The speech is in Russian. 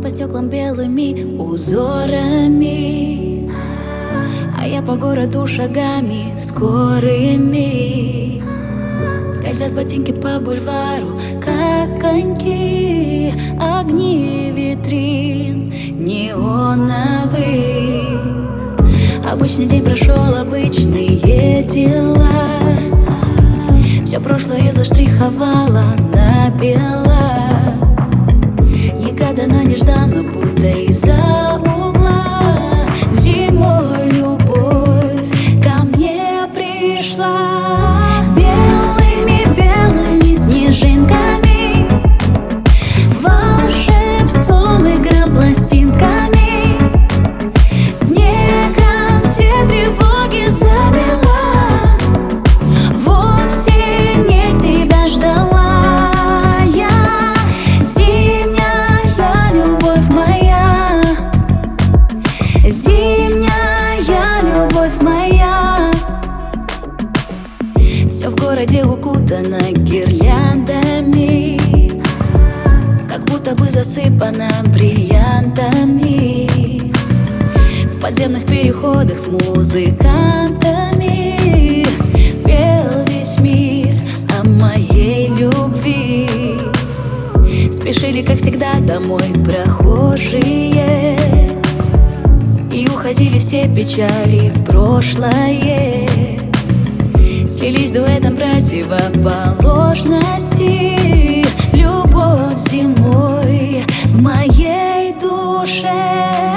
по стеклам белыми узорами, а я по городу шагами скорыми. Скользят ботинки по бульвару, как коньки, огни витрин неоновых. Обычный день прошел, обычные дела. Все прошлое заштриховала на бело. Негаданно, нежданно, будто из-за угла. Зимой любовь ко мне пришла. Белыми снежинками, волшебством играм пластинками. Снегом все тревоги забила. Вовсе не тебя ждала я. Зимняя любовь моя, зимняя любовь моя. Все в городе укутано гирляндами, как будто бы засыпано бриллиантами. В подземных переходах с музыкантами пел весь мир о моей любви. Спешили, как всегда, домой прохожие, и уходили все печали в прошлое. Слились дуэтом противоположности. Любовь зимой в моей душе.